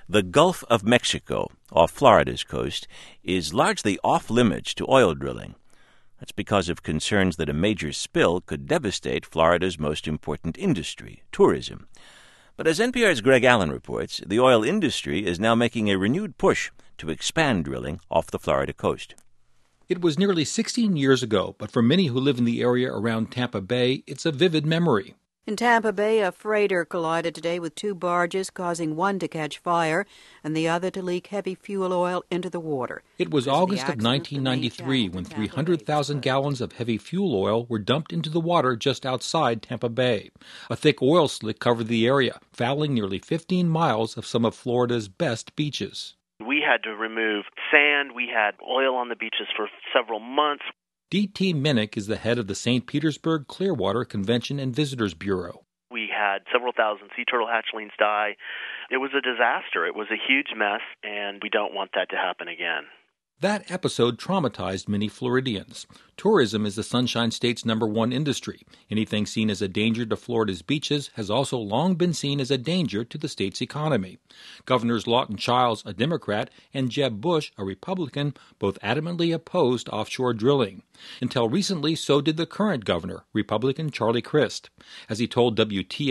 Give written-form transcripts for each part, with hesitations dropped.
The Gulf of Mexico, off Florida's coast, is largely off-limits to oil drilling. That's because of concerns that a major spill could devastate Florida's most important industry, tourism. But as NPR's Greg Allen reports, the oil industry is now making a renewed push to expand drilling off the Florida coast. It was nearly 16 years ago, but for many who live in the area around Tampa Bay, it's a vivid memory. In Tampa Bay, a freighter collided today with two barges, causing one to catch fire and the other to leak heavy fuel oil into the water. It was August of 1993 when 300,000 gallons of heavy fuel oil were dumped into the water just outside Tampa Bay. A thick oil slick covered the area, fouling nearly 15 miles of some of Florida's best beaches. We had to remove sand. We had oil on the beaches for several months. D.T. Minnick is the head of the St. Petersburg Clearwater Convention and Visitors Bureau. We had several thousand sea turtle hatchlings die. It was a disaster. It was a huge mess, and we don't want that to happen again. That episode traumatized many Floridians. Tourism is the Sunshine State's #1 industry. Anything seen as a danger to Florida's beaches has also long been seen as a danger to the state's economy. Governors Lawton Chiles, a Democrat, and Jeb Bush, a Republican, both adamantly opposed offshore drilling. Until recently, so did the current governor, Republican Charlie Crist. As he told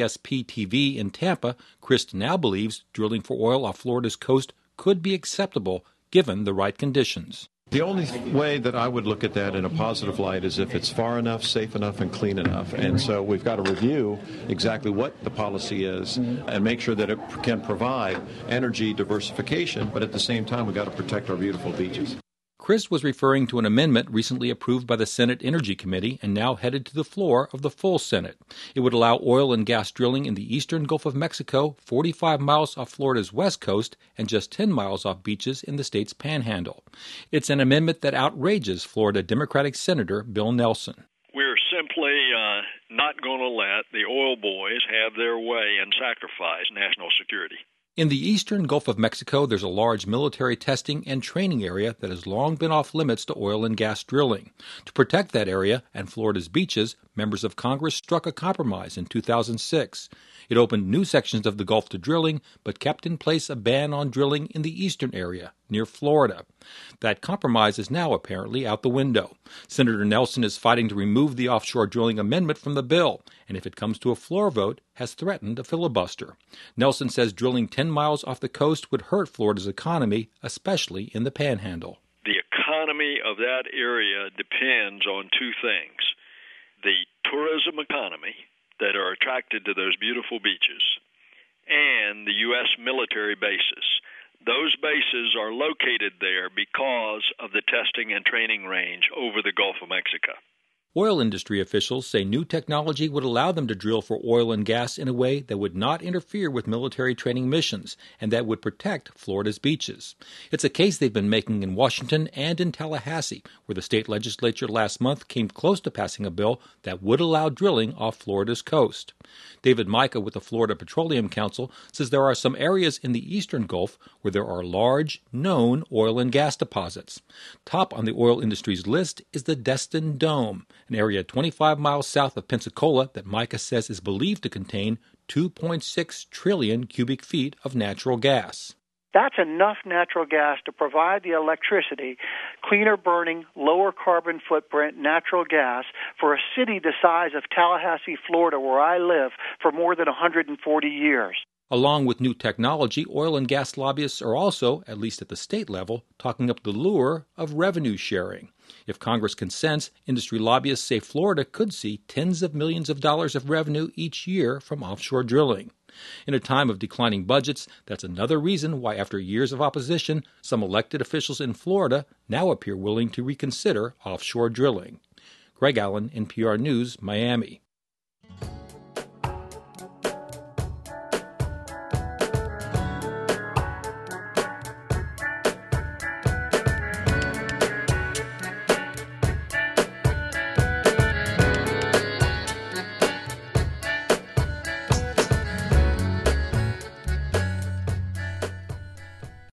WTSP-TV in Tampa, Crist now believes drilling for oil off Florida's coast could be acceptable given the right conditions. The only way that I would look at that in a positive light is if it's far enough, safe enough, and clean enough. And so we've got to review exactly what the policy is and make sure that it can provide energy diversification, but at the same time we've got to protect our beautiful beaches. Crist was referring to an amendment recently approved by the Senate Energy Committee and now headed to the floor of the full Senate. It would allow oil and gas drilling in the eastern Gulf of Mexico, 45 miles off Florida's west coast, and just 10 miles off beaches in the state's panhandle. It's an amendment that outrages Florida Democratic Senator Bill Nelson. We're simply not going to let the oil boys have their way and sacrifice national security. In the eastern Gulf of Mexico, there's a large military testing and training area that has long been off limits to oil and gas drilling. To protect that area and Florida's beaches, members of Congress struck a compromise in 2006. It opened new sections of the Gulf to drilling, but kept in place a ban on drilling in the eastern area, near Florida. That compromise is now apparently out the window. Senator Nelson is fighting to remove the offshore drilling amendment from the bill, and if it comes to a floor vote, has threatened a filibuster. Nelson says drilling 10 miles off the coast would hurt Florida's economy, especially in the Panhandle. The economy of that area depends on two things: the tourism economy that are attracted to those beautiful beaches, and the U.S. military bases. Those bases are located there because of the testing and training range over the Gulf of Mexico. Oil industry officials say new technology would allow them to drill for oil and gas in a way that would not interfere with military training missions and that would protect Florida's beaches. It's a case they've been making in Washington and in Tallahassee, where the state legislature last month came close to passing a bill that would allow drilling off Florida's coast. David Micah with the Florida Petroleum Council says there are some areas in the eastern Gulf where there are large, known oil and gas deposits. Top on the oil industry's list is the Destin Dome, an area 25 miles south of Pensacola that Micah says is believed to contain 2.6 trillion cubic feet of natural gas. That's enough natural gas to provide the electricity, cleaner burning, lower carbon footprint natural gas for a city the size of Tallahassee, Florida, where I live, for more than 140 years. Along with new technology, oil and gas lobbyists are also, at least at the state level, talking up the lure of revenue sharing. If Congress consents, industry lobbyists say Florida could see tens of millions of dollars of revenue each year from offshore drilling. In a time of declining budgets, that's another reason why, after years of opposition, some elected officials in Florida now appear willing to reconsider offshore drilling. Greg Allen, NPR News, Miami.